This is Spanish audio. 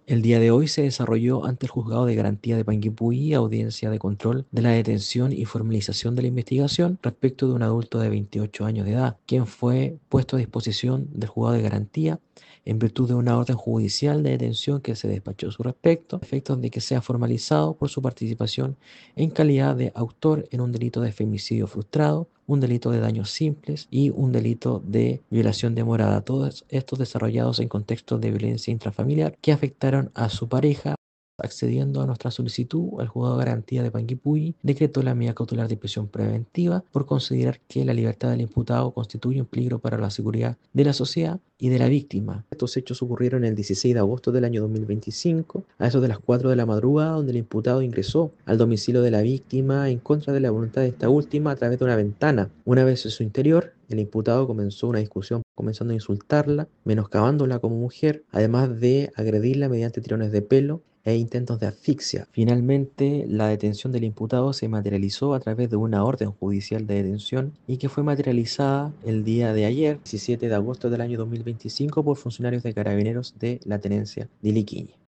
El día de hoy se desarrolló ante el Juzgado de Garantía de Panguipulli audiencia de control de la detención y formalización de la investigación respecto de un adulto de 28 años de edad, quien fue puesto a disposición del Juzgado de Garantía en virtud de una orden judicial de detención que se despachó a su respecto, a efectos de que sea formalizado por su participación en calidad de autor en un delito de femicidio frustrado, un delito de daños simples y un delito de violación de morada, todos estos desarrollados en contextos de violencia intrafamiliar que afectaron a su pareja. Accediendo a nuestra solicitud, el juzgado de garantía de Panguipulli decretó la medida cautelar de prisión preventiva por considerar que la libertad del imputado constituye un peligro para la seguridad de la sociedad y de la víctima. Estos hechos ocurrieron el 16 de agosto del año 2025, a eso de las 4 de la madrugada, donde el imputado ingresó al domicilio de la víctima en contra de la voluntad de esta última a través de una ventana. Una vez en su interior, el imputado comenzó una discusión comenzando a insultarla, menoscabándola como mujer, además de agredirla mediante tirones de pelo e intentos de asfixia. Finalmente, la detención del imputado se materializó a través de una orden judicial de detención y que fue materializada el día de ayer, 17 de agosto del año 2025, por funcionarios de Carabineros de la Tenencia de Iquique.